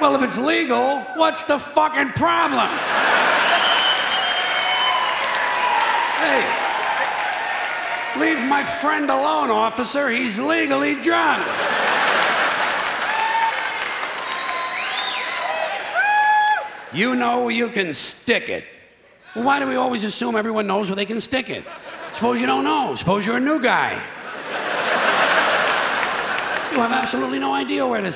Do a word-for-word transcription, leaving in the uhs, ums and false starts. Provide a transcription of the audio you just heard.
Well, if it's legal, what's the fucking problem? Hey. Leave my friend alone, officer. He's legally drunk. You know you can stick it. Well, why do we always assume everyone knows where they can stick it? Suppose you don't know. Suppose you're a new guy. You have absolutely no idea where to